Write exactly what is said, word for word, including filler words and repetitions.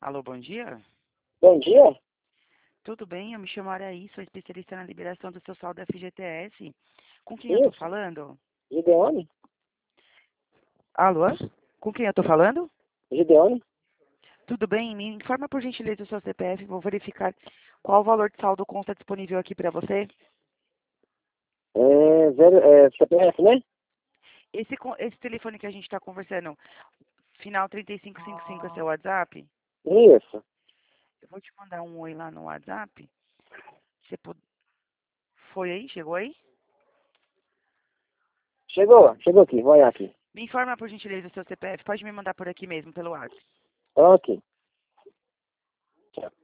Alô, bom dia? Bom dia? Tudo bem? Eu me chamo Araí, sou especialista na liberação do seu saldo F G T S. Com quem eu tô Isso. falando? Gideone? Alô? Com quem eu tô falando? Gideone? Tudo bem? Me informa por gentileza o seu C P F, vou verificar qual o valor de saldo consta disponível aqui para você. É, zero, é C P F, né? Esse, co- esse telefone que a gente está conversando, final três cinco cinco cinco é seu WhatsApp? Isso. Eu vou te mandar um oi lá no WhatsApp. Você pu- Foi aí? Chegou aí? Chegou, chegou aqui, vou olhar aqui. Me informa por gentileza o seu C P F, pode me mandar por aqui mesmo, pelo WhatsApp. Ok. Tchau.